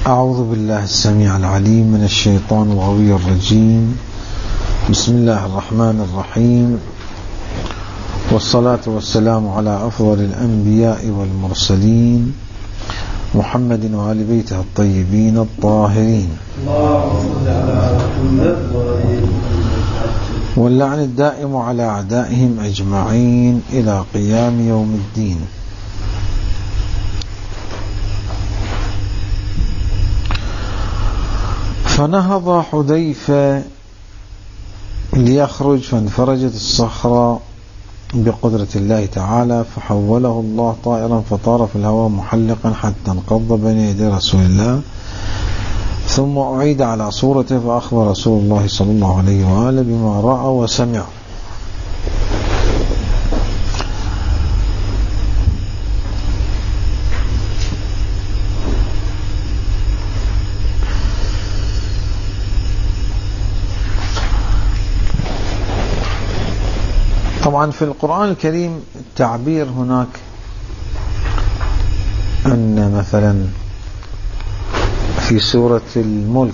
أعوذ بالله السميع العليم من الشيطان الغوي الرجيم. بسم الله الرحمن الرحيم، والصلاة والسلام على أفضل الأنبياء والمرسلين محمد وآل بيته الطيبين الطاهرين، واللعن الدائم على أعدائهم أجمعين إلى قيام يوم الدين. فنهض حذيفة ليخرج، فانفرجت الصخرة بقدرة الله تعالى، فحوله الله طائرا فطار في الهواء محلقا حتى انقض بين يدي رسول الله، ثم أعيد على صورته، فأخبر رسول الله صلى الله عليه وآله بما رأى وسمع. طبعا في القرآن الكريم التعبير هناك أن مثلا في سورة الملك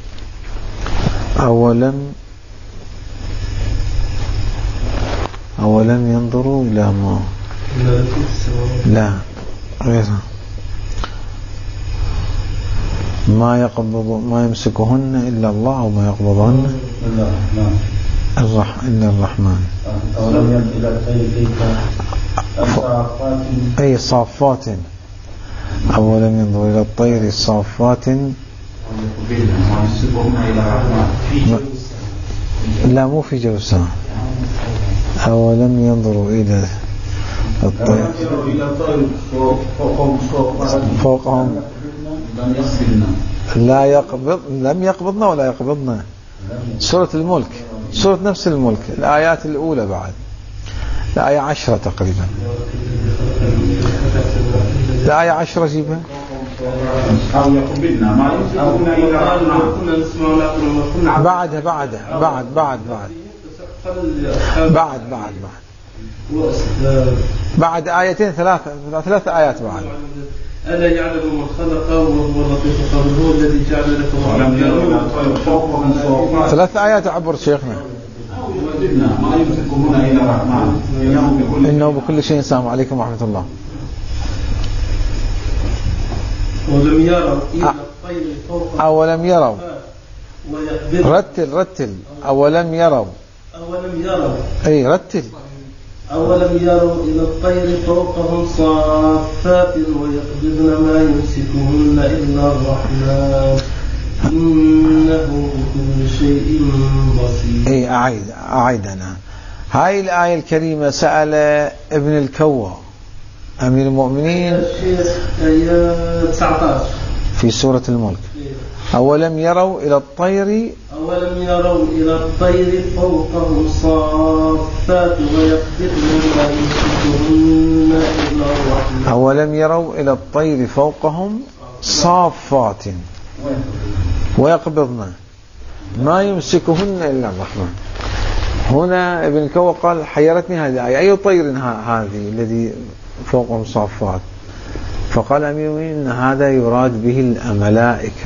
أولم ينظروا إلى لا غيرها ما يمسكهن إلا الله، أو ما يقبضهن إلا الرحمن. أي صافات، أولم ينظروا إلى الطير صافات، لا مو في جوسها، أولم ينظروا إلى الطير فوقهم لم يقبضنا ولا يقبضنا. سورة الملك، سورة نفس الملك، الآيات الأولى بعد الآية 10 تقريبا، الآية 10 جيبها. بعد آيتين، ثلاث آيات بعد. ألا يعلم من خلق وهو اللطيف الخبير، هو الذي جعل لكم 3 آيات عبر شيخنا. ما يمسكهن إلا الرحمن إنه بكل شيء سامع. عليكم ورحمة الله. ولم يروا إلى الطير فوق، أولم يروا، رتل أولم يروا، أي رتل. أولم يروا إلى الطير فوقهم صافات ويقبضن ما يمسكهن إلا الرحمن إنه بكل شيء بصير. أي أعيد أنا هاي الآية الكريمة. سأل ابن الكوى أمير المؤمنين آية 19 في سورة الملك. أولم يروا إلى الطير فوقهم صافات ويقبضن ما يمسكهن إلا الرحمن. أولم يروا إلى الطير فوقهم صافات ويقبضن ما يمسكهن إلا الرحمن. هنا ابن الكوى قال حيرتني هذه الآية، أي طير هذه الذي فوقهم صافات؟ فقال أمير المؤمنين إن هذا يراد به الملائكة،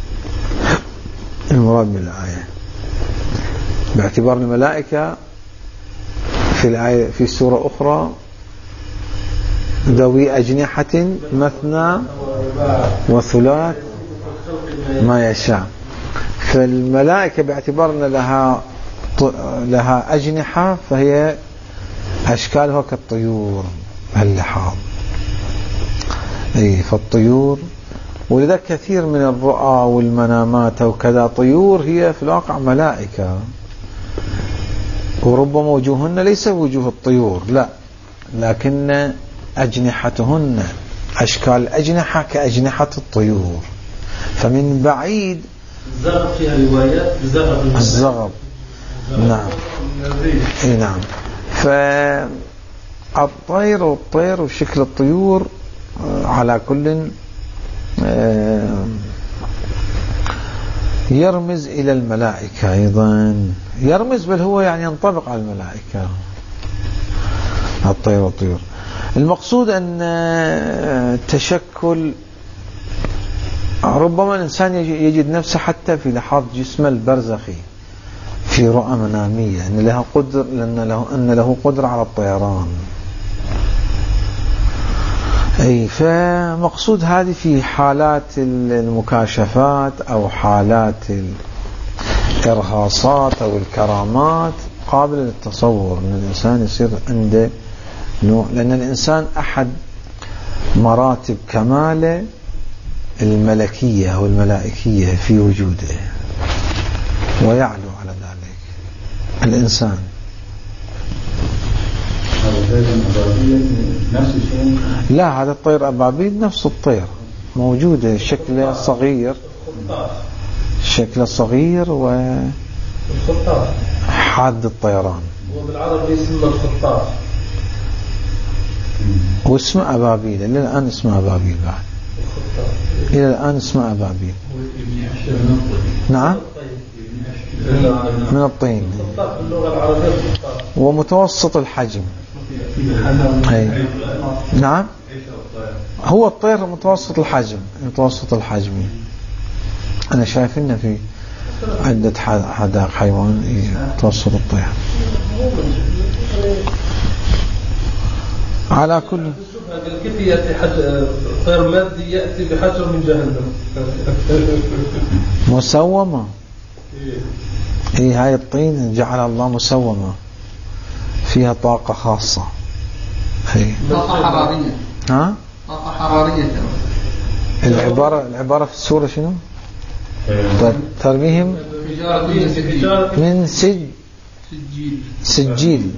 المراد من الآية، باعتبار الملائكة في الآية في سورة أخرى ذوي أجنحة مثنى وثلاث ما يشاء. فالملائكة باعتبار أن لها أجنحة، فهي أشكالها كالطيور اللحاظ. أي فالطيور، ولذا كثير من الرؤى والمنامات وكذا طيور هي في الواقع ملائكة، وربما وجوهن ليس وجوه الطيور، لا، لكن أجنحتهن أشكال أجنحة كأجنحة الطيور. فمن بعيد الزغب فيها روايات الزغب، نعم، اي نعم. فالطير والطير وشكل الطيور على كل يرمز إلى الملائكة أيضا، يرمز، بل هو يعني ينطبق على الملائكة الطير والطيور. المقصود أن تشكل ربما الإنسان يجد نفسه حتى في لحظة جسمه البرزخي في رؤى منامية أن له قدرة على الطيران. أي فمقصود هذه في حالات المكاشفات أو حالات الإرهاصات أو الكرامات قابل للتصور أن الإنسان يصير عنده نوع، لأن الإنسان أحد مراتب كماله الملكية أو الملائكية في وجوده، ويعلو على ذلك الإنسان. لا، هذا الطير أبابيل نفس الطير موجودة، شكله صغير وحاد الطيران، وبالعربي اسمه الخطاف، واسمه أبابيل. إلى الآن اسمه أبابيل بعد، إلى الآن اسمه أبابيل. نعم، من الطين، ومتوسط الحجم. نعم، هو الطير متوسط الحجم. أنا شايفنا في عدة حدائق حيوان متوسط الطير. على كل كيف يأتي طير مادي يأتي بحجر من جهنم مسومة. هاي الطين جعل الله مسومة، فيها طاقة خاصة. طاقة حرارية. ها؟ طاقة حرارية. العبارة في السورة شنو؟ ترميهم من سجيل.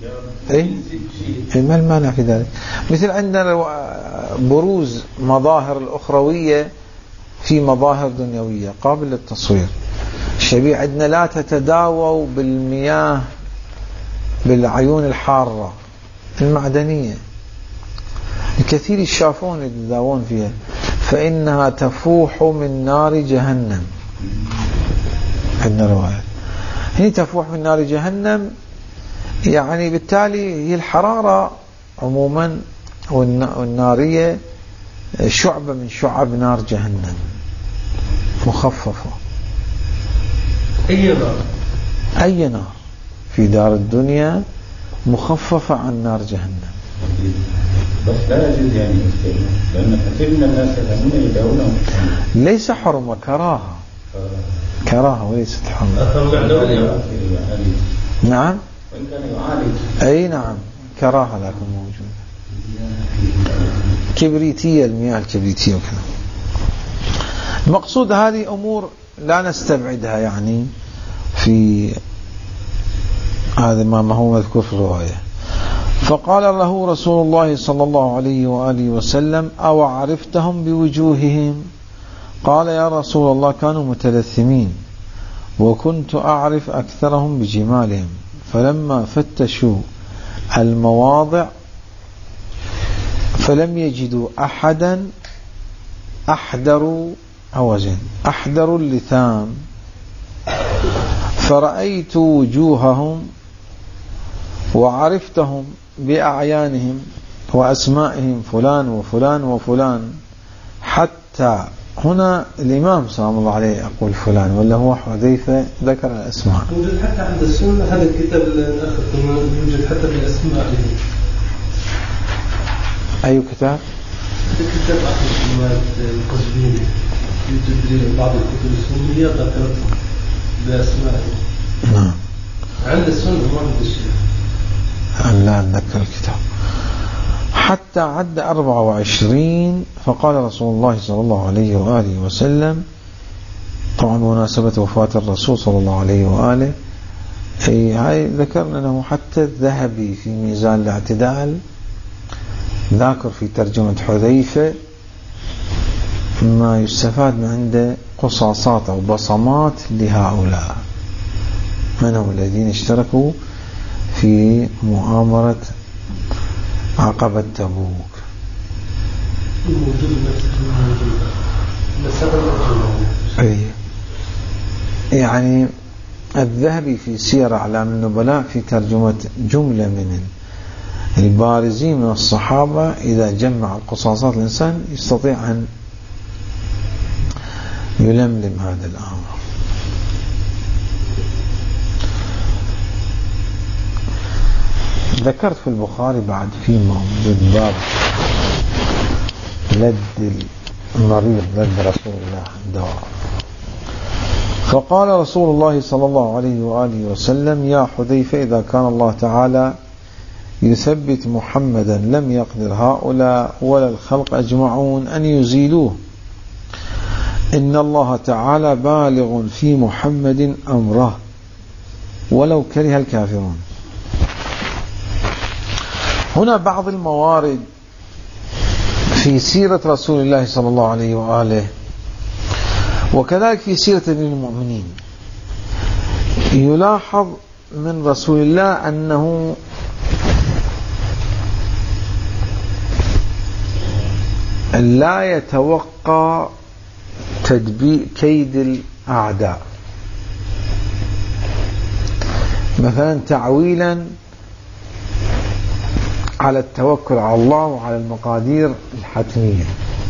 ما المانع في ذلك؟ مثل عندنا بروز مظاهر الأخروية في مظاهر دنيوية قابل للتصوير. الشبيه عندنا لا تتداووا بالمياه بالعيون الحارة المعدنية، الكثير يشافون يتداوون فيها، فإنها تفوح من نار جهنم. عندنا رواية هي تفوح من نار جهنم، يعني بالتالي هي الحرارة عموما والنارية شعبة من شعب نار جهنم مخففة. أي نار في دار الدنيا مخففة عن نار جهنم. بس لا يجوز يعني لأن كثير من الناس يذهبون يدعونهم. ليس حرمة، كراهة وليست حرمة. نعم، وإن كان يعالج. أي نعم، كراهة لكن موجودة. كبريتية، المياه الكبريتية وكذا. المقصود هذه أمور لا نستبعدها يعني في هذا ما هو مذكور في الرواية. فقال له رسول الله صلى الله عليه وآله وسلم: أو عرفتهم بوجوههم؟ قال: يا رسول الله كانوا متلثمين، وكنت أعرف أكثرهم بجمالهم، فلما فتشوا المواضع فلم يجدوا أحدا أحدروا اللثام، فرأيت وجوههم وعرفتهم بأعيانهم وأسمائهم، فلان وفلان وفلان، حتى هنا الإمام سلام الله عليه يقول فلان، ولا هو حذيفة ذكر الأسماء. يوجد حتى عند السنة هذا الكتاب الآخر يوجد حتى بالأسماء. أي كتاب؟ الكتاب آخر القزويني، يوجد بعض الكتب السنية ذكرتهم بأسماء. نعم، عند السنة ما عند الشيء. لا أتذكر الكتاب. حتى عد 24، فقال رسول الله صلى الله عليه وآله وسلم، طبعا مناسبة وفاة الرسول صلى الله عليه وآله، هاي ذكرنا أنه حتى الذهبي في ميزان الاعتدال ذاكر في ترجمة حذيفة ما يستفاد من عنده قصاصات أو بصمات لهؤلاء من هم الذين اشتركوا في مؤامرة عقبة تبوك. يعني الذهبي في سير أعلام النبلاء في ترجمة جملة من البارزين من الصحابة، إذا جمع قصاصات الإنسان يستطيع أن يلملم هذا الأمر. ذكرت في البخاري بعد في موجود باب لد المريض لد رسول الله الدواء. فقال رسول الله صلى الله عليه وآله وسلم: يا حذيفة، إذا كان الله تعالى يثبت محمدا لم يقدر هؤلاء ولا الخلق أجمعون أن يزيلوه. إن الله تعالى بالغ في محمد أمره ولو كره الكافرون. هنا بعض الموارد في سيرة رسول الله صلى الله عليه وآله وكذلك في سيرة المؤمنين يلاحظ من رسول الله أنه لا يتوقع كيد الأعداء، مثلا تعويلا على التوكل على الله وعلى المقادير الحتمية.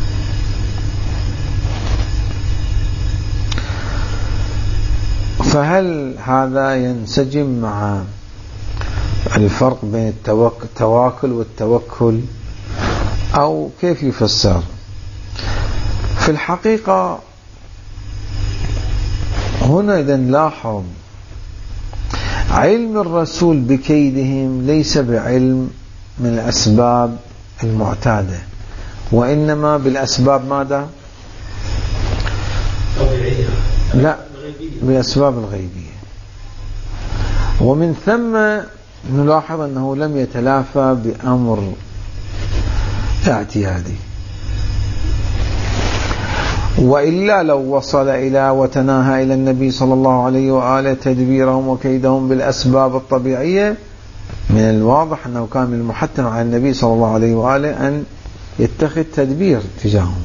فهل هذا ينسجم مع الفرق بين التواكل والتوكل أو كيف يفسر؟ في الحقيقة هنا إذا نلاحظ علم الرسول بكيدهم ليس بعلم من الأسباب المعتادة، وإنما بالأسباب ماذا؟ لا، بالأسباب الغيبية. ومن ثم نلاحظ أنه لم يتلافى بأمر اعتيادي، وإلا لو وصل إلى وتناهى إلى النبي صلى الله عليه وآله تدبيرهم وكيدهم بالأسباب الطبيعية، من الواضح أنه كان من المحتم على النبي صلى الله عليه وآله أن يتخذ تدبير تجاههم.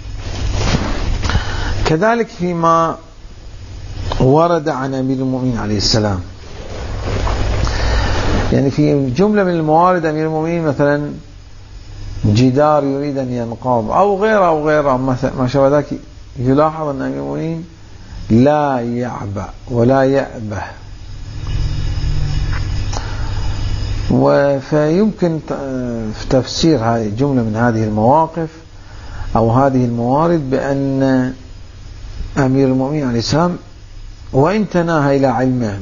كذلك فيما ورد عن أمير المؤمنين عليه السلام، يعني في جملة من الموارد أمير المؤمنين مثلا جدار يريد أن ينقض أو غيره ما شابه ذلك، يلاحظ أن أمير المؤمنين لا يعبأ ولا يأبه. فيمكن في تفسير هذه جملة من هذه المواقف أو هذه الموارد بأن أمير المؤمنين عليه السلام وإن تناهى إلى علمه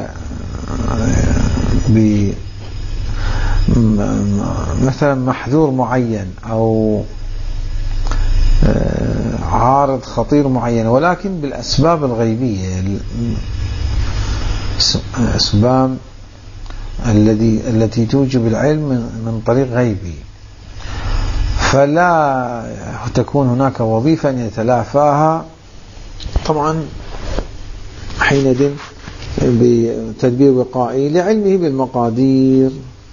مثلا محذور معين أو عارض خطير معين، ولكن بالأسباب الغيبية، الأسباب التي توجب العلم من طريق غيبي، فلا تكون هناك وظيفة أن يتلافاها طبعا حينئذ بتدبير وقائي لعلمه بالمقادير،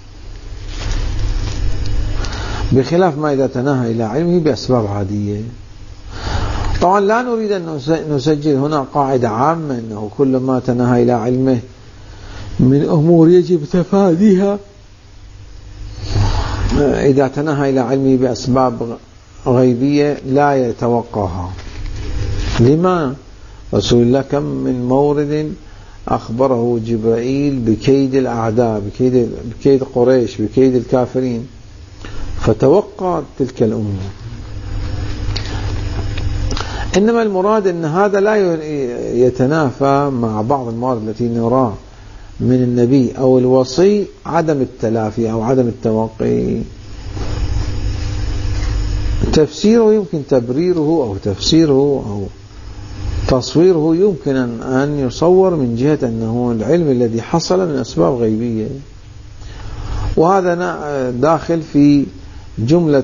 بخلاف ما إذا تناهى إلى علمه بأسباب عادية. طبعا لا نريد أن نسجل هنا قاعدة عامة أنه كل ما تناهى إلى علمه من أمور يجب تفاديها إذا تناهى إلى علمه بأسباب غيبية لا يتوقعها. لما؟ رسول الله كم من مورد أخبره جبرائيل بكيد الأعداء، بكيد قريش، بكيد الكافرين، فتوقع تلك الأمور. إنما المراد أن هذا لا يتنافى مع بعض الموارد التي نراه من النبي أو الوصي عدم التلافي أو عدم التوقي. تفسيره يمكن تبريره أو تفسيره أو تصويره يمكن أن يصور من جهة أنه العلم الذي حصل من أسباب غيبية، وهذا داخل في جملة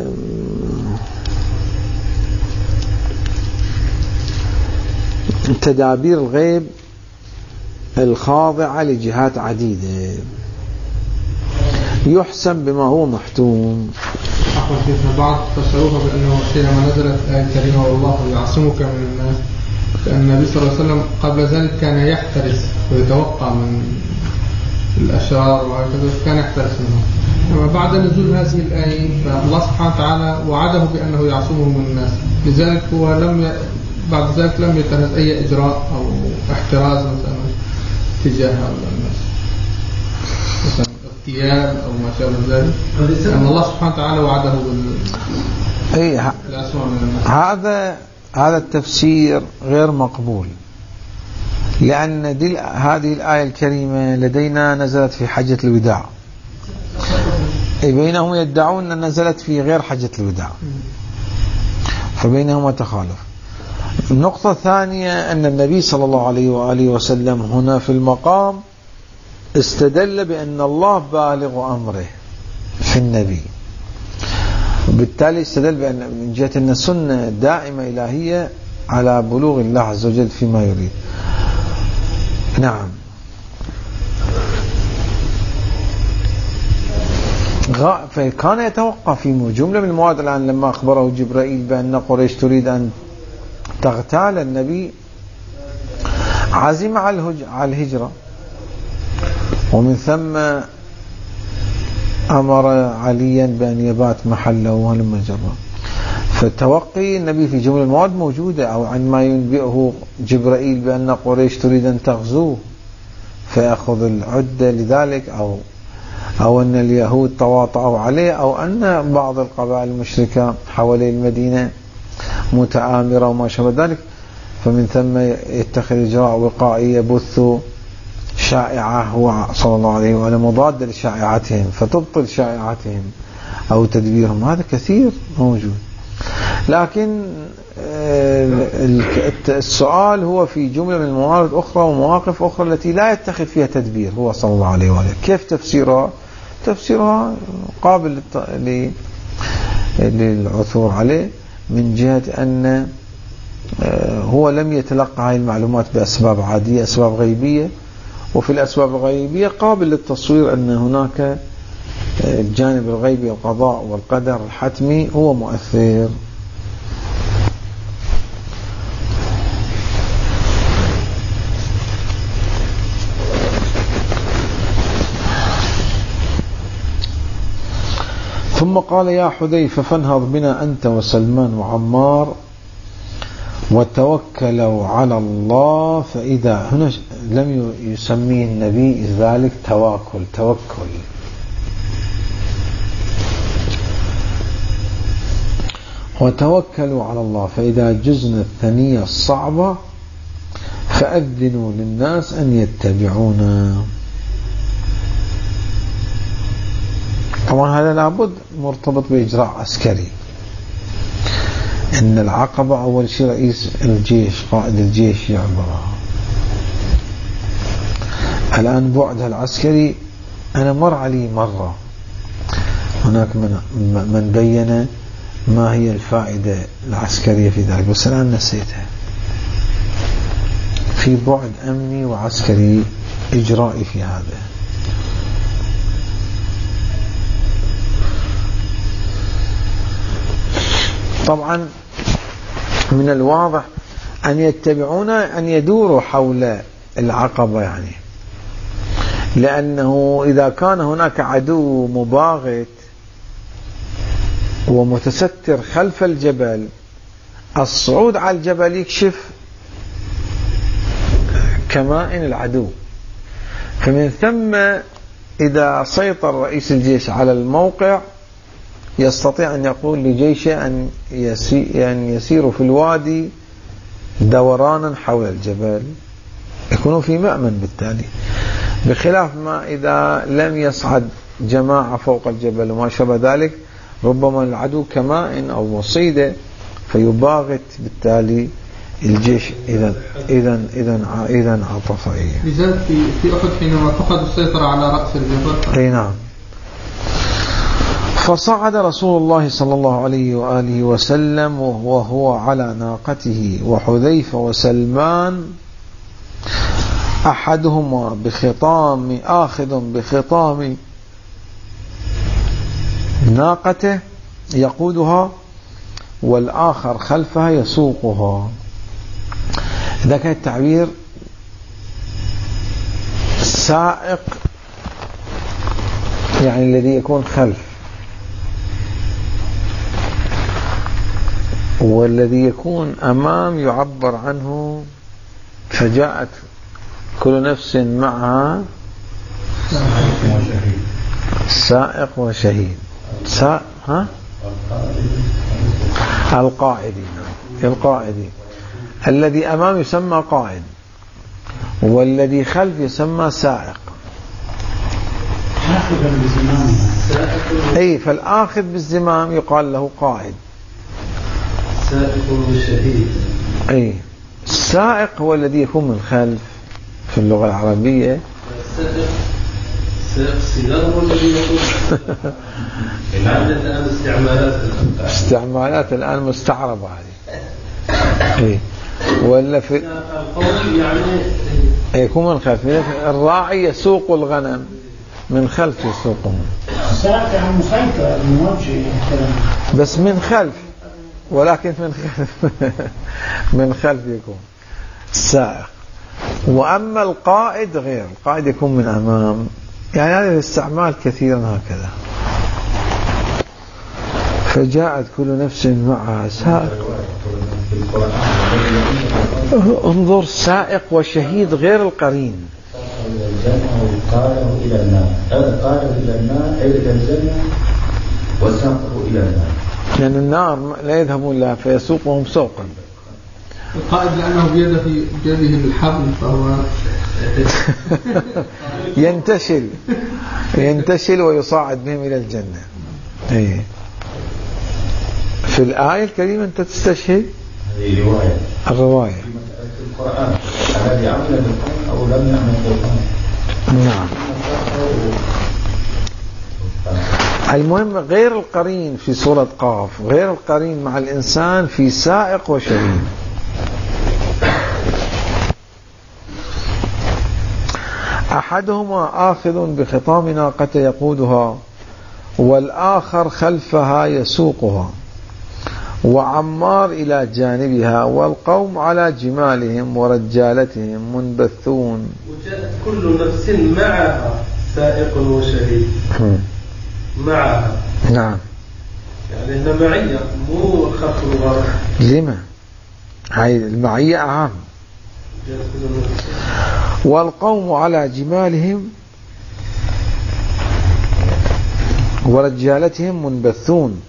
تدابير الغيب الخاضعة لجهات عديدة يحسن بما هو محتوم. بعض فسروها بأنه حينما نزلت آية الكريمة والله يعصمك من الناس، لأن النبي صلى الله عليه وسلم قبل ذلك كان يحترس ويتوقع من الأشرار وهكذا، كان يحترس منهم. أما بعد نزول هذه الآية فالله سبحانه وتعالى وعده بأنه يعصمه من الناس، لذلك هو بعد ذلك لم يتخذ أي إجراء أو احتراز مثلا تجاه هؤلاء الناس، مثلا اغتيال أو ما شابه ذلك، لأن الله سبحانه وتعالى وعده بالأسوأ من الناس. هذا التفسير غير مقبول، لأن هذه الآية الكريمة لدينا نزلت في حجة الوداع، بينهم يدعون أن نزلت في غير حجة الوداع، فبينهما تخالف. النقطة الثانية أن النبي صلى الله عليه وآله وسلم هنا في المقام استدل بأن الله بالغ أمره في النبي، وبالتالي استدل بأن من جهة أن السنة دائمة إلهية على بلوغ الله عز وجل فيما يريد. نعم. فكان يتوقع في جملة من المواد الآن لما أخبره جبرائيل بأن قريش تريد أن تغتال النبي، عزم على الهجرة، ومن ثم أمر عليا بأن يبات محله ولما جرى. فتوقي النبي في جملة المواد موجودة، أو عندما ينبئه جبرائيل بأن قريش تريد أن تغزوه فيأخذ العدة لذلك، أو أن اليهود تواطؤوا عليه، أو أن بعض القبائل المشركة حوالي المدينة متآمرة وما شابه ذلك، فمن ثم يتخذ إجراء وقائي يبث شائعة هو صلى الله عليه وسلم مضادة لشائعتهم فتبطل شائعتهم أو تدبيرهم. هذا كثير موجود، لكن السؤال هو في جملة من الموارد أخرى ومواقف أخرى التي لا يتخذ فيها تدبير هو صلى الله عليه وسلم. كيف تفسيرها قابل للعثور عليه، من جهة أن هو لم يتلقى هذه المعلومات بأسباب عادية، أسباب غيبية، وفي الأسباب الغيبية قابل للتصوير أن هناك الجانب الغيبي القضاء والقدر الحتمي هو مؤثر. ثم قال يا حذيفة فانهض بنا أنت وسلمان وعمار وتوكلوا على الله. فإذا هنا لم يسميه النبي ذلك توكل، وتوكلوا على الله فإذا جزنا الثنية الصعبة فأذنوا للناس أن يتبعونا. طبعا هذا لابد مرتبط بإجراء عسكري، إن العقبة أول شيء رئيس الجيش قائد الجيش يعبرها. الآن بعدها العسكري أنا مر علي مرة، هناك من بين ما هي الفائدة العسكرية في ذلك، بس الآن نسيتها. في بعد أمني وعسكري إجرائي في هذا. طبعا من الواضح أن يتبعون أن يدوروا حول العقبة، يعني لأنه إذا كان هناك عدو مباغت ومتستر خلف الجبل، الصعود على الجبل يكشف كمائن العدو، فمن ثم إذا سيطر رئيس الجيش على الموقع يستطيع أن يقول لجيشه أن يسيروا في الوادي دورانا حول الجبل، يكونوا في مأمن بالتالي، بخلاف ما إذا لم يصعد جماعة فوق الجبل وما شابه ذلك، ربما العدو كمائن أو مصيدة فيباغت بالتالي الجيش إذا عطفائية. لذلك في أحد حينما فقد السيطرة على رأس الجبل. أي نعم. فصعد رسول الله صلى الله عليه وآله وسلم وهو على ناقته، وحذيفة وسلمان أحدهما آخذ بخطام ناقته يقودها، والآخر خلفها يسوقها. ذاك التعبير سائق، يعني الذي يكون خلف. والذي يكون أمام يعبر عنه فجاءت كل نفس معها سائق وشهيد. القائدي الذي أمام يسمى قائد، والذي خلف يسمى سائق. أي فالآخذ بالزمام يقال له قائد. سائق وشهيد. أي السائق هو الذي يكون من خلف في اللغة العربية. سائق سيارة والذي يكون الآن استعمالات الآن مستعربة هذه. أي ولا في يعني يكون من خلف. الراعي يسوق الغنم من خلف يسوقهم. السائق عن مسيطر الموجه بس من خلف، ولكن من خلف يكون السائق. وأما القائد غير، القائد يكون من أمام. يعني هذا الاستعمال كثيرا هكذا. فجاءت كل نفس معها سائق. انظر، سائق وشهيد غير القرين. قاله إلى النار، قاله إلى النار أي إلى الجنة وساقه إلى النار، لأن النار لا يذهبون لها فيسوقهم سوقا. القائد لأنه بيده الحبل فهو ينتشل ويصعد بهم إلى الجنة. أي في الآية الكريمة أنت تستشهد هذه رواية الرواية في القرآن الذي عمل بالقرآن أو لم يعمل بالقرآن. نعم. المهم غير القرين في سورة قاف، غير القرين مع الإنسان في سائق وشهيد. أحدهما آخذ بخطام ناقة يقودها، والآخر خلفها يسوقها، وعمار إلى جانبها، والقوم على جمالهم ورجالتهم منبثون. وجاءت كل نفس معها سائق وشهيد. معها. نعم. يعني إنها معية مو خلف الغرب. لما؟ هاي المعية أهم. والقوم على جمالهم ورجالتهم منبثون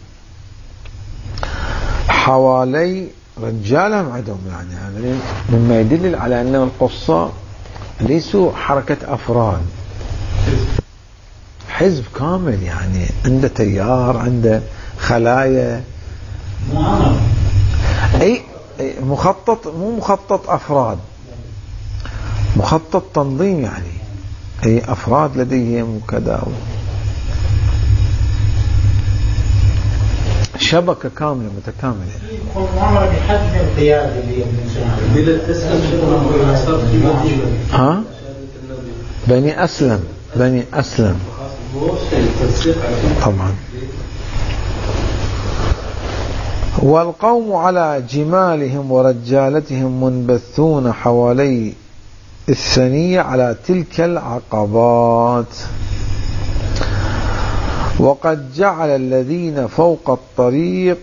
حوالي رجالهم عدهم. يعني هذا مما يدل على أن القصة ليسوا حركة أفراد، حزب كامل. يعني عنده تيار، عنده خلايا. أي مخطط، مو مخطط أفراد، مخطط تنظيم. يعني أي أفراد لديهم وكذا، شبكة كاملة متكاملة. ها؟ بني أسلم طبعا. والقوم على جمالهم ورجالتهم منبثون حوالي الثنية على تلك العقبات. وقد جعل الذين فوق الطريق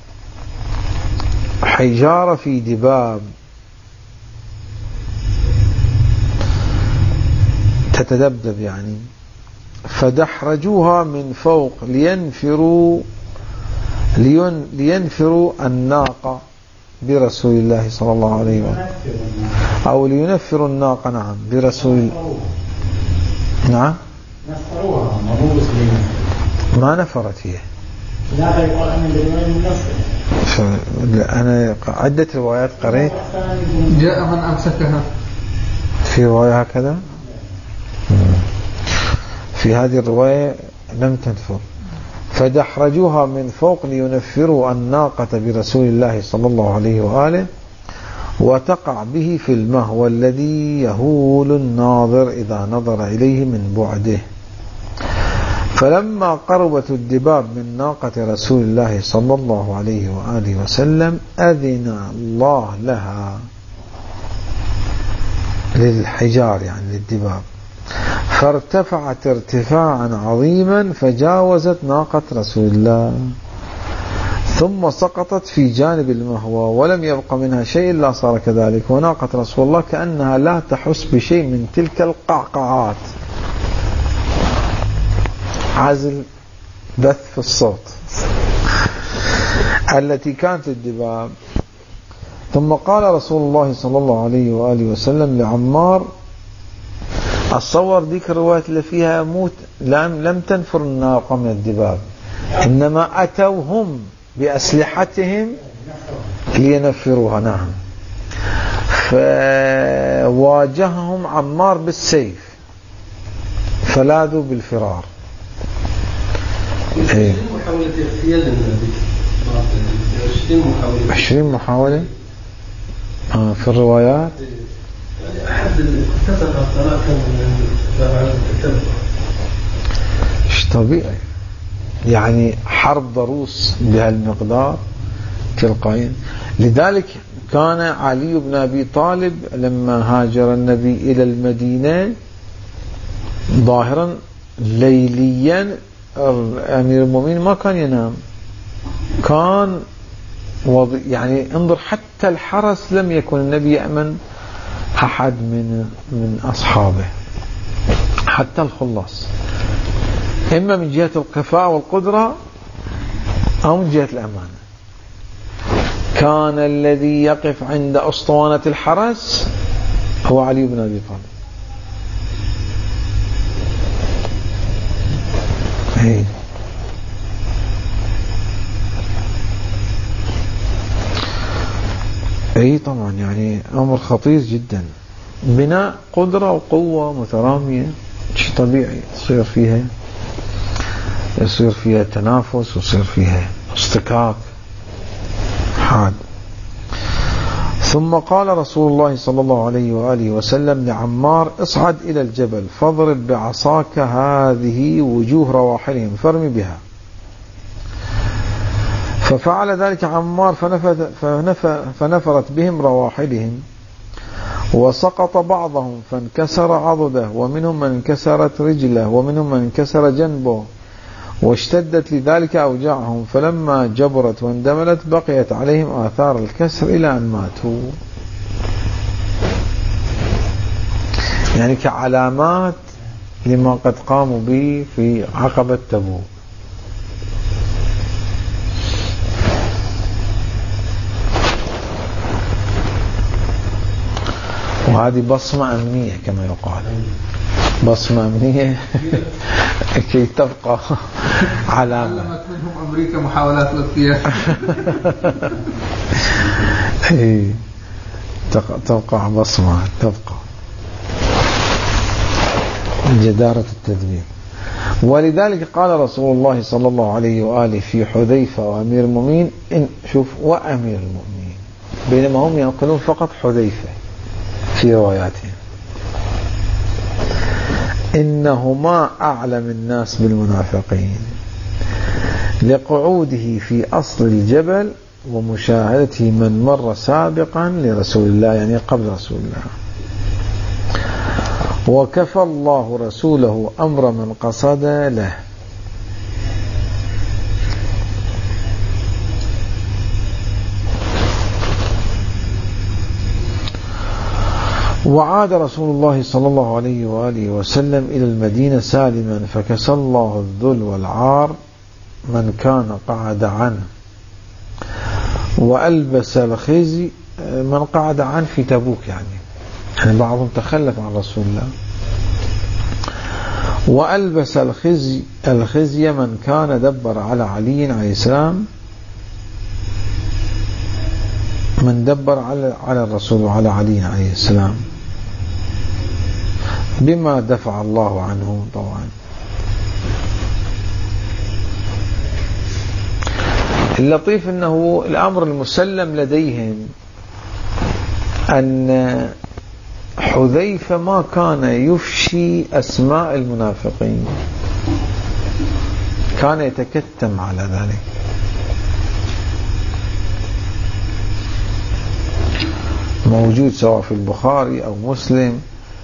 حجارة في دباب تتدبدب، يعني فدحرجوها من فوق لينفروا الناقة برسول الله صلى الله عليه وسلم، أو لينفروا الناقة. نعم برسول. نعم نفروها مو مسلمين، ما نفرت هي. لا يقول أنا عدة روايات قريت جاء من أمسكها في رواية هكذا. في هذه الرواية لم تنفر. فدحرجوها من فوق لينفروا الناقة برسول الله صلى الله عليه وآله، وتقع به في الماء، والذي يهول الناظر إذا نظر إليه من بعده. فلما قربت الدباب من ناقة رسول الله صلى الله عليه وآله وسلم أذن الله لها، للحجار يعني للدباب، فارتفعت ارتفاعا عظيما فجاوزت ناقة رسول الله، ثم سقطت في جانب المهوى ولم يبق منها شيء إلا صار كذلك. وناقة رسول الله كأنها لا تحس بشيء من تلك القعقعات، عزل بث في الصوت التي كانت الدباب. ثم قال رسول الله صلى الله عليه وآله وسلم لعمار: أتصور ذيك الرواية اللي فيها موت لم تنفر الناقة من الدباب، إنما أتوا هم بأسلحتهم لينفروها. نعم. فواجههم عمار بالسيف فلاذوا بالفرار. 20 محاولة في الروايات. مش طبيعي يعني حرب ضروس بهالمقدار تلقائيا. لذلك كان علي بن أبي طالب لما هاجر النبي إلى المدينة ظاهرا ليليا أمير المؤمنين ما كان ينام، كان يعني انظر حتى الحرس لم يكن النبي يأمن أحد من أصحابه، حتى الخلاص، إما من جهة القفاء والقدرة أو من جهة الأمانة. كان الذي يقف عند أسطوانة الحرس هو علي بن أبي طالب. اي طبعا يعني امر خطير جدا. بناء قدرة وقوة مترامية شيء طبيعي يصير فيها تنافس ويصير فيها اصطكاك حاد. ثم قال رسول الله صلى الله عليه وآله وسلم لعمار: اصعد إلى الجبل فاضرب بعصاك هذه وجوه رواحلهم فارم بها. ففعل ذلك عمار فنفرت بهم رواحلهم، وسقط بعضهم فانكسر عضده، ومنهم من انكسرت رجله، ومنهم من انكسر جنبه، واشتدت لذلك أوجاعهم، فلما جبرت واندملت بقيت عليهم آثار الكسر إلى أن ماتوا. يعني كعلامات لما قد قاموا به في عقبة تبوك. وهذه بصمة أمنية كما يقال، بصمة أمنية كي تبقى علامة. علمت منهم أمريكا محاولات الاغتيال. تبقى بصمة، تبقى جدارة التدبير. ولذلك قال رسول الله صلى الله عليه وآله في حذيفة وأمير المؤمنين شوف وأمير المؤمنين، بينما هم ينقلون فقط حذيفة في رواياتهم: إنهما أعلم الناس بالمنافقين لقعوده في أصل الجبل ومشاهدته من مر سابقا لرسول الله، يعني قبل رسول الله. وكفى الله رسوله أمر من قصد له. وعاد رسول الله صلى الله عليه وآله وسلم إلى المدينة سالما، فكسى الله الذل والعار من كان قعد عنه، وألبس الخزي من قعد عنه في تبوك، يعني بعضهم تخلف عن رسول الله. وألبس الخزي من كان دبر على علي عليه السلام، من دبر على الرسول وعلى علي عليه السلام، بما دفع الله عنه طبعا. اللطيف أنه الأمر المسلم لديهم أن حذيفة ما كان يفشي أسماء المنافقين، كان يتكتم على ذلك. موجود سواء في البخاري أو مسلم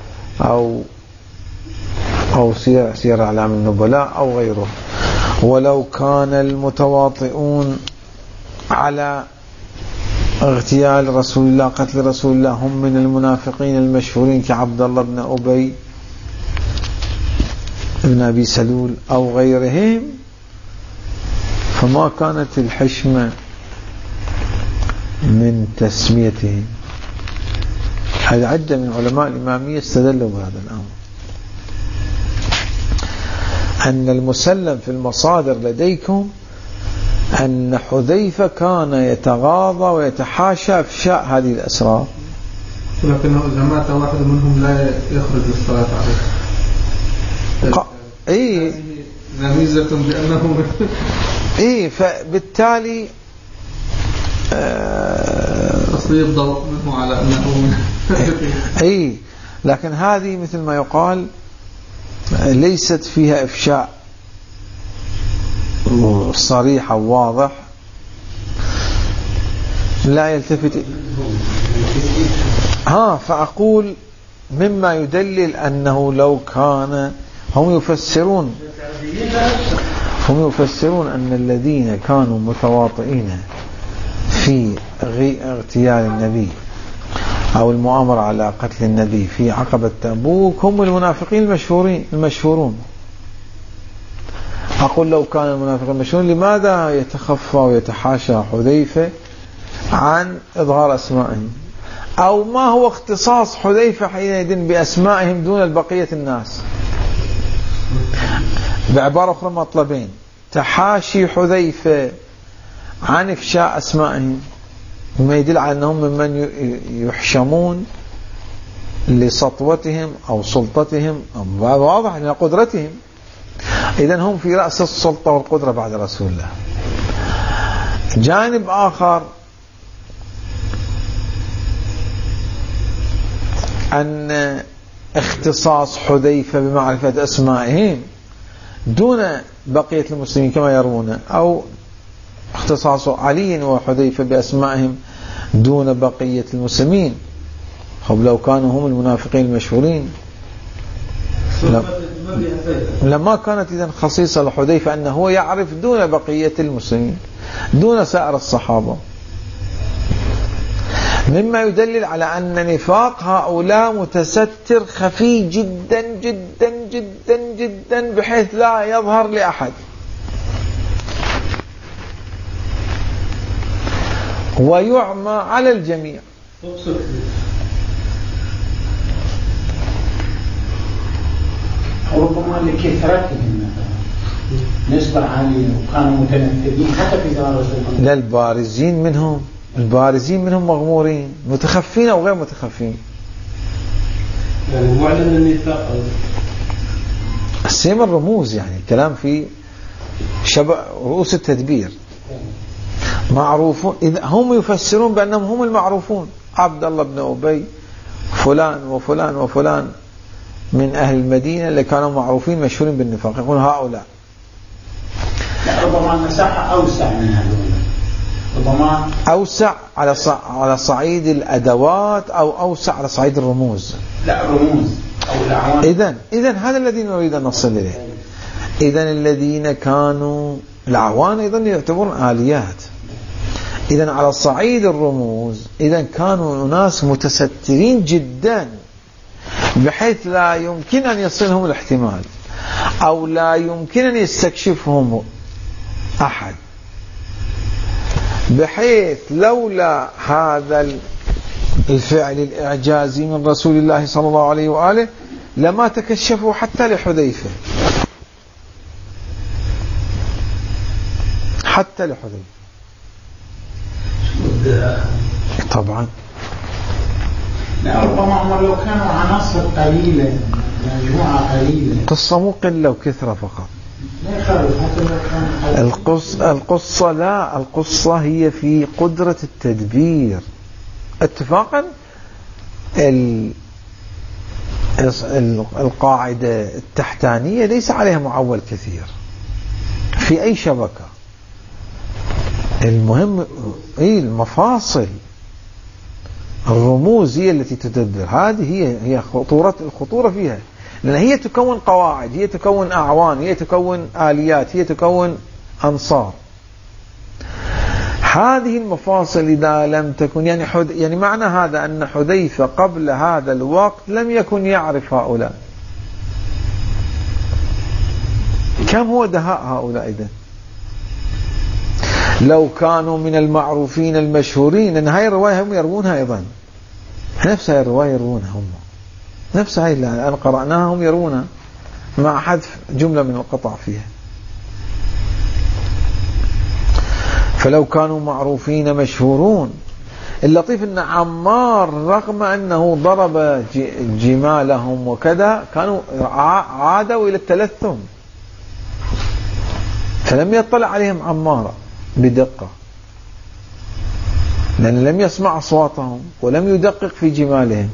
أو سير أعلام النبلاء أو غيره. ولو كان المتواطئون على اغتيال رسول الله قتل رسول الله هم من المنافقين المشهورين كعبد الله بن أبي بن أبي سلول أو غيرهم، فما كانت الحشمة من تسميتهم. هذا عدة من علماء الإمامية استدلوا بهذا الأمر، أن المسلم في المصادر لديكم أن حذيفة كان يتغاضى ويتحاشى إفشاء هذه الأسرار، لكنه إذا مات واحد منهم لا يخرج الصلاة عليه. ميزة بأنه فبالتالي تصريف ضوء منه على أنه لكن هذه مثل ما يقال ليست فيها إفشاء صريح وواضح لا يلتفت. فأقول مما يدلل أنه لو كان هم يفسرون أن الذين كانوا متواطئين في اغتيال النبي أو المؤامرة على قتل النبي في عقبة تبوك هم المنافقين المشهورون. أقول لو كان المنافقين المشهورون لماذا يتخفى ويتحاشى حذيفة عن إظهار أسمائهم؟ أو ما هو اختصاص حذيفة حينئذ بأسمائهم دون بقية الناس؟ بعبارة أخرى مطلبين: تحاشي حذيفة عن إفشاء أسمائهم مما يدل على أنهم ممن يحشمون لسطوتهم أو سلطتهم أو واضح أن قدرتهم، إذن هم في رأس السلطة والقدرة بعد رسول الله. جانب آخر أن اختصاص حذيفة بمعرفة أسمائهم دون بقية المسلمين كما يرون، أو اختصاص علي وحذيفة بأسمائهم دون بقية المسلمين. لو كانوا هم المنافقين المشهورين لما كانت إذن خصيصة لحذيفة أنه هو يعرف دون بقية المسلمين دون سائر الصحابة، مما يدلل على أن نفاق هؤلاء متستر خفي جدا جدا جدا جدا بحيث لا يظهر لأحد، ويعمى على الجميع. ربما لكثرتهم نسبة عالية وكانوا متنفذين حتى في دار رسول الله. لا، البارزين منهم مغمورين، متخفين أو غير متخفين. يعني معلن النفاق السيم الرموز، يعني الكلام في رؤوس التدبير معروفون. إذا هم يفسرون بأنهم هم المعروفون، عبد الله بن أبي فلان وفلان وفلان من أهل المدينة اللي كانوا معروفين مشهورين بالنفاق، يقول هؤلاء. ربما المساحة أوسع من هذول، ربما أوسع على صعيد الأدوات أو أوسع على صعيد الرموز. لا، الرموز أو الأعوان. إذن هذا الذي نريد أن نصل إليه. إذن الذين كانوا الأعوان أيضا يعتبرون آليات. إذن على صعيد الرموز إذن كانوا ناس متسترين جدا بحيث لا يمكن أن يصلهم الاحتمال أو لا يمكن أن يستكشفهم أحد، بحيث لولا هذا الفعل الإعجازي من رسول الله صلى الله عليه وآله لما تكشفوا حتى لحذيفة، حتى لحذيفة طبعا. لا، ربما عمر لو كانوا عناصر قليلة، مجموعة قليلة، قصة مو قلة وكثرة فقط. القصة لا، القصة هي في قدرة التدبير. اتفاقا القاعدة التحتانية ليس عليها معول كثير في أي شبكة. المهم المفاصل، الرموز هي التي تدبر. هذه هي الخطورة فيها، لأن هي تكون قواعد، هي تكون أعوان، هي تكون آليات، هي تكون أنصار. هذه المفاصل إذا لم تكن يعني معنى هذا أن حذيفة قبل هذا الوقت لم يكن يعرف هؤلاء. كم هو دهاء هؤلاء إذن؟ لو كانوا من المعروفين المشهورين، لأن هاي الرواية هم يروونها أيضا، نفس هاي الرواية يروونها هم، نفس هاي اللي الآن قرأناها هم يروونها مع حذف جملة من القطع فيها. فلو كانوا معروفين مشهورون. اللطيف أن عمار رغم أنه ضرب جمالهم وكذا كانوا عادوا إلى التلثم، فلم يطلع عليهم عمار بدقة، لأن لم يسمع أصواتهم ولم يدقق في جمالهم،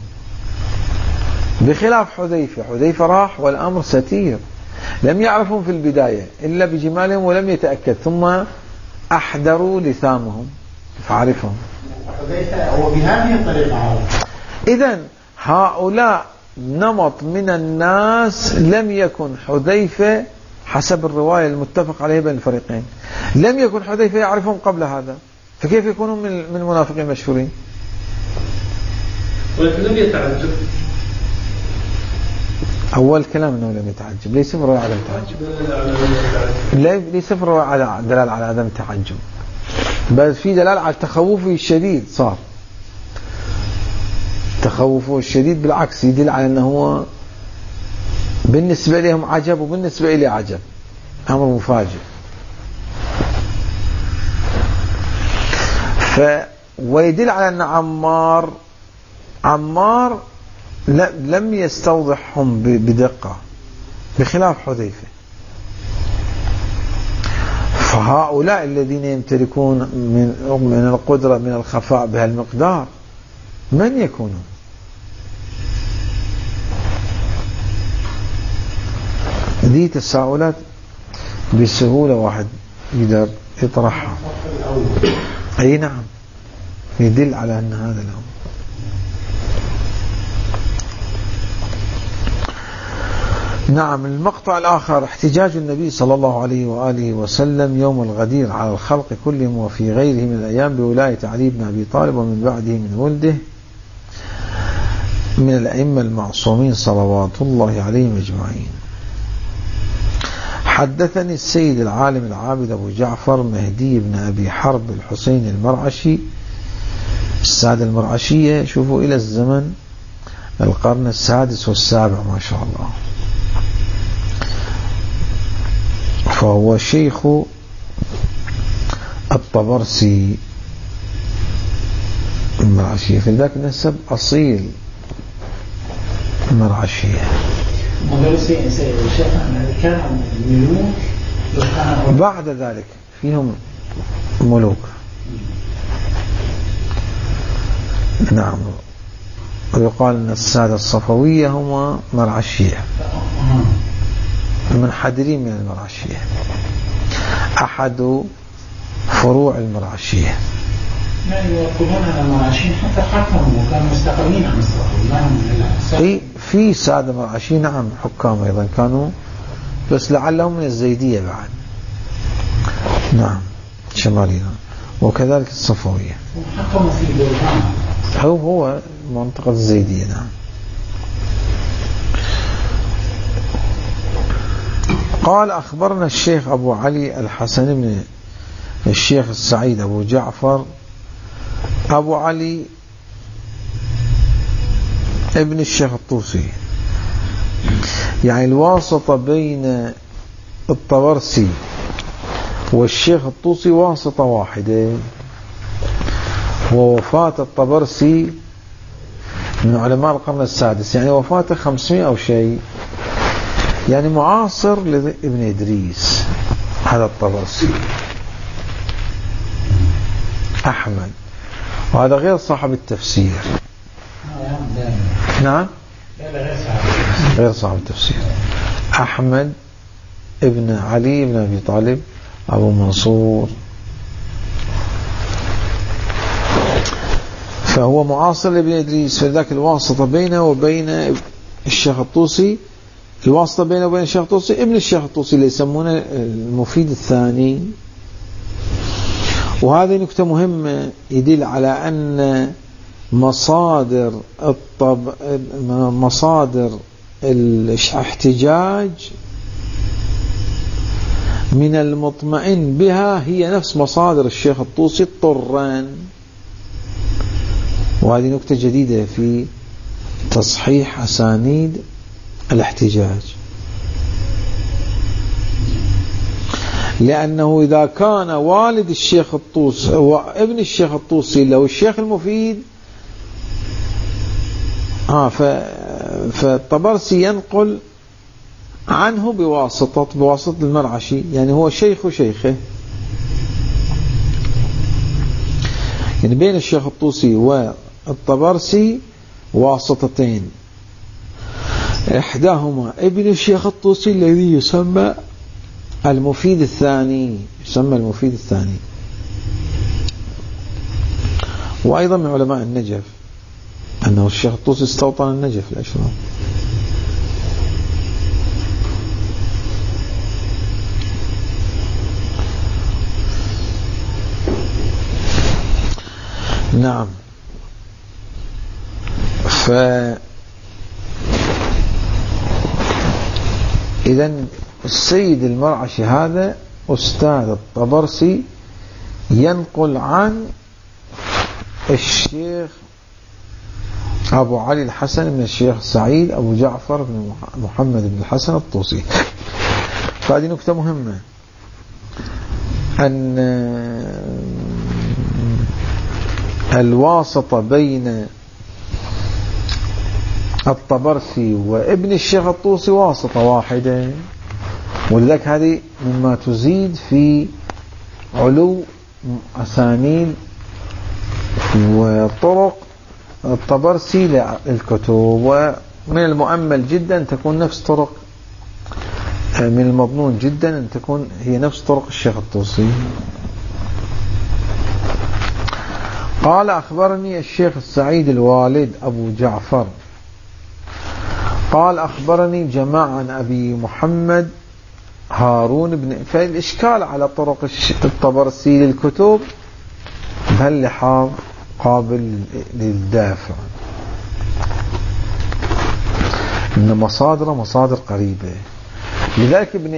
بخلاف حذيفة راح والأمر ستير، لم يعرفهم في البداية إلا بجمالهم ولم يتأكد، ثم أحضروا لثامهم فعرفهم. هو بهذه الطريقة عارف. إذن هؤلاء نمط من الناس لم يكن حذيفة حسب الرواية المتفق عليه بين الفريقين، لم يكن حذيفة يعرفهم قبل هذا، فكيف يكونوا من المنافقين المشهورين؟ ولكن لم يتعجب. أول كلام أنه لم يتعجب، ليس في الرواية على التعجب، ليس في الرواية على دلالة على عدم التعجب، بل في دلالة على تخوفه الشديد. صار تخوفه الشديد بالعكس يدل على أنه بالنسبة لهم عجب وبالنسبة إلي عجب، أمر مفاجئ. ويدل على أن عمار لم يستوضحهم بدقة بخلاف حذيفة. فهؤلاء الذين يمتلكون من القدرة من الخفاء بهالمقدار من يكونون؟ ذي تساؤلات بسهولة واحد يقدر يطرحها. أي نعم، يدل على أن هذا الأمر. نعم. المقطع الآخر احتجاج النبي صلى الله عليه وآله وسلم يوم الغدير على الخلق كلهم وفي غيره من الأيام بولاية علي بن أبي طالب ومن بعده من ولده من الأئمة المعصومين صلوات الله عليهم أجمعين. حدثني السيد العالم العابد أبو جعفر مهدي بن أبي حرب الحسين المرعشي، السادة المرعشية شوفوا إلى الزمن القرن السادس والسابع ما شاء الله، فهو شيخ الطبرسي المرعشية، في ذاك النسب أصيل المرعشية. بعد ذلك فيهم ملوك. نعم. ويقال أن السادة الصفوية هم مرعشية منحدرين من المرعشية، أحد فروع المرعشية. يعني يقولون أن المرعشين حتى حكموا وكانوا مستقلين عن الصفوية. في سادة مرعشيين نعم حكام أيضا كانوا، بس لعلهم من الزيدية بعد. نعم شمالية، وكذلك الصفوية. حكموا في بلغان، هو منطقة الزيدية. نعم. قال أخبرنا الشيخ أبو علي الحسن بن الشيخ السعيد أبو جعفر أبو علي ابن الشيخ الطوسي، يعني الواسطة بين الطبرسي والشيخ الطوسي واسطة واحدة، ووفاة الطبرسي من علماء القرن السادس، يعني وفاته 500 أو شيء، يعني معاصر لابن إدريس. هذا الطبرسي أحمد، وهذا غير صاحب التفسير. نعم غير صاحب التفسير. أحمد ابن علي بن أبي طالب أبو منصور، فهو معاصر لابن إدريس، فذاك الواسطة بينه وبين الشيخ الطوسي، الواسطة بينه وبين الشيخ الطوسي ابن الشيخ الطوسي اللي يسمونه المفيد الثاني، وهذه نكتة مهمة يدل على أن مصادر الاحتجاج من المطمئن بها هي نفس مصادر الشيخ الطوسي اضطرا. وهذه نكتة جديدة في تصحيح أسانيد الاحتجاج، لأنه إذا كان والد الشيخ الطوسي وابن الشيخ الطوسي له الشيخ المفيد فالطبرسي ينقل عنه بواسطة المرعشي، يعني هو شيخ شيخه، يعني بين الشيخ الطوسي والطبرسي واسطتين، إحداهما ابن الشيخ الطوسي الذي يسمى المفيد الثاني، وأيضا من علماء النجف أنه الشيخ الطوسي استوطن النجف الأشراف. نعم. إذن السيد المرعشي هذا أستاذ الطبرسي ينقل عن الشيخ أبو علي الحسن من الشيخ سعيد أبو جعفر بن محمد بن الحسن الطوسي. فهذه نكتة مهمة، أن الواسطة بين الطبرسي وابن الشيخ الطوسي واسطة واحدة، ولذلك هذه مما تزيد في علو أسانيد وطرق الطبرسي للكتب. ومن المؤمل جدا تكون نفس طرق، من المظنون جدا أن تكون هي نفس طرق الشيخ الطوسي. قال أخبرني الشيخ السعيد الوالد أبو جعفر قال أخبرني جماعة عن أبي محمد هارون بن. فالإشكال على طرق الطبرسي للكتب بهاللحاظ قابل للدافع، إن مصادر قريبة. لذلك ابن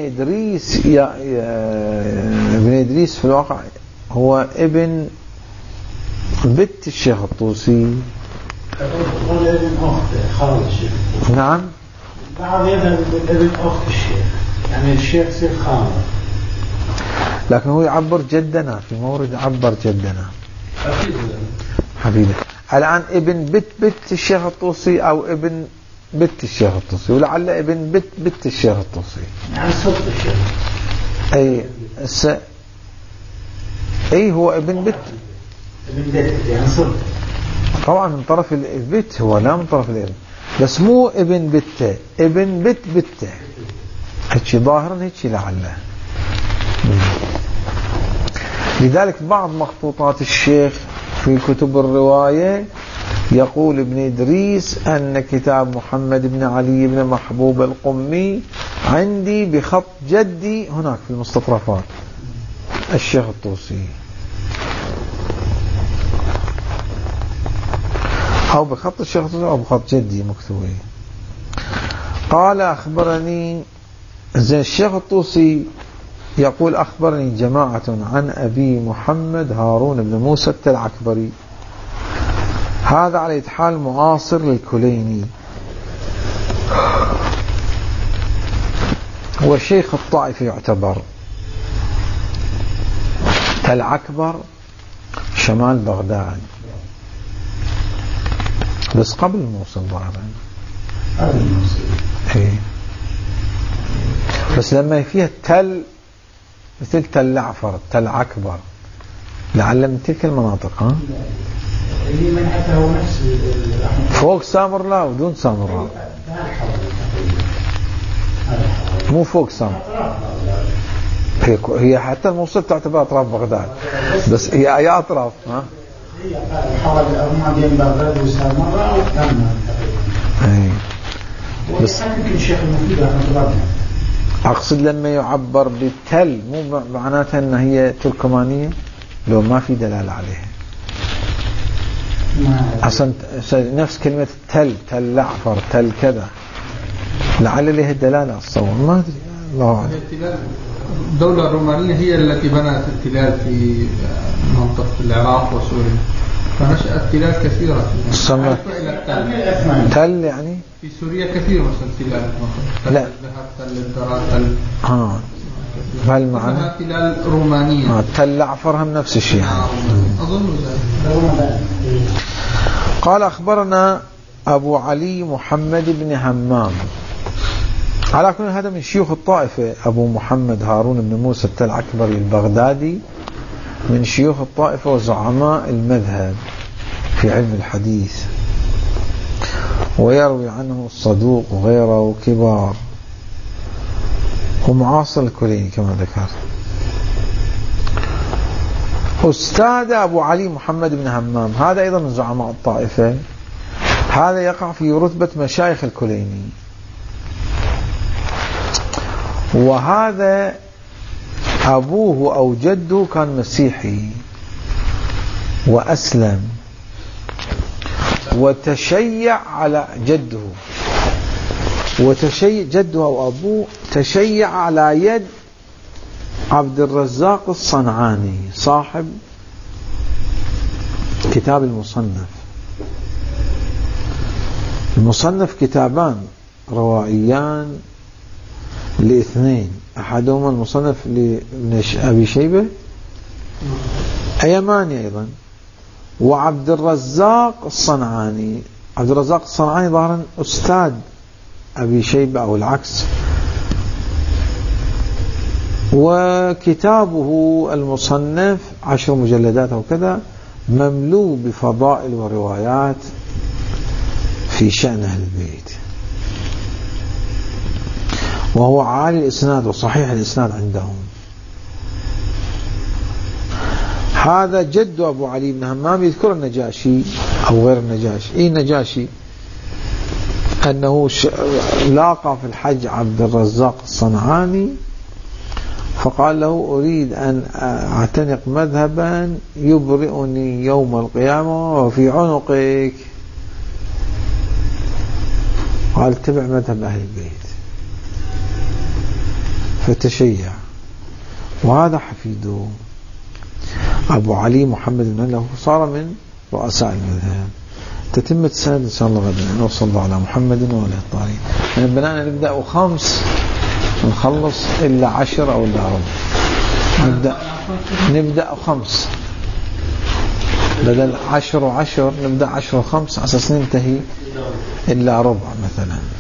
إدريس في الواقع هو ابن بنت الشيخ الطوسي. هو ابن أخت خالد الشيخ. نعم. بعض يذهب ابن أخت الشيخ، يعني الشيخ يصير خالد، لكن هو يعبر جدنا في مورد، عبر جدنا حبيبي. الآن ابن بت الشيخ الطوسي أو ابن بت الشيخ الطوسي، ولعل ابن بت الشيخ الطوسي، يعني صوت الشيخ. أي هو ابن بت يعني صوت طبعا من طرف البت، هو لا من طرف الابن، بس مو ابن بت، ابن بت هيك ظاهرا هيك لعله. لذلك بعض مخطوطات الشيخ في كتب الرواية يقول ابن إدريس أن كتاب محمد بن علي بن محبوب القمي عندي بخط جدي هناك في المستطرفات الشيخ الطوسي، أو بخط الشيخ الطوسي أو بخط جدي مكتوبين. قال أخبرني الشيخ الطوسي يقول أخبرني جماعة عن أبي محمد هارون بن موسى التلعكبري، هذا على حال معاصر للكليني، هو شيخ الطائف يعتبر. تلعكبر شمال بغداد، بس قبل الموصل ظاهرا. بس لما فيها التل مثل تل عفر، تل عكبر، لعل من تلك المناطق. اللي منعته هو نفس فوق سامراء ودون سامراء، مو فوق سامراء. هي حتى الموصل تعتبر أطراف بغداد، بس هي أي أطراف. هي حوالي ما بين بغداد وسامراء أو تمام تقريبا. بس يمكن الشيخ المفيد رحمه. أقصد لما يعبر بالتل مو معناتها أن هي تركمانية. لو ما في دلالة عليها. أصلا نفس كلمة تل لعفر تل كذا لعل لها دلالة الصور ما أدري الله أعلم. الدولة الرومانية هي التي بنت التلال في منطقة العراق وسوريا، فنشأت تلال كثيرة سمى تل يعني في سوريا كثير مثلا تلال مثلا لا تل الدرا تل هل معنى تلال رومانية تل لعفر هم نفس الشيء أظن ذلك. قال أخبرنا أبو علي محمد بن همام على كل هذا من شيوخ الطائفة. أبو محمد هارون بن موسى التلعكبري البغدادي من شيوخ الطائفة وزعماء المذهب في علم الحديث، ويروي عنه الصدوق وغيره كبار، ومعاصر الكليني كما ذكرت. أستاذ أبو علي محمد بن همام هذا أيضا من زعماء الطائفة، هذا يقع في رتبة مشايخ الكليني، وهذا أبوه أو جده كان مسيحي وأسلم وتشيع على جده، وتشيع جده أو أبوه تشيع على يد عبد الرزاق الصنعاني صاحب كتاب المصنف. المصنف كتابان روائيان لاثنين، أحدهما المصنف لابن أبي شيبة أيماني أيضا، وعبد الرزاق الصنعاني. عبد الرزاق الصنعاني ظاهرا أستاذ أبي شيبة أو العكس. وكتابه المصنف 10 مجلدات أو كذا مملوء بفضائل وروايات في شأن أهل البيت، وهو عالي الإسناد وصحيح الإسناد عندهم. هذا جد أبو علي بن همام يذكر النجاشي أو غير النجاشي. النجاشي أنه لاقى في الحج عبد الرزاق الصنعاني فقال له أريد أن أعتنق مذهبا يبرئني يوم القيامة وفي عنقك. قال اتبع مذهب أهل البيت، فتشيع. وهذا حفيده أبو علي محمد بن له صار من رؤساء المذهب. تتمة السند إن شاء الله غدا. وصلى الله على محمد وعلى الطاهرين. يعني بنانا نبدأ 5 نخلص إلا 10 أو إلا ربع. نبدأ 5 بدل 10 و10 نبدأ 10 و5 على أساس ننتهي إلا ربع مثلا.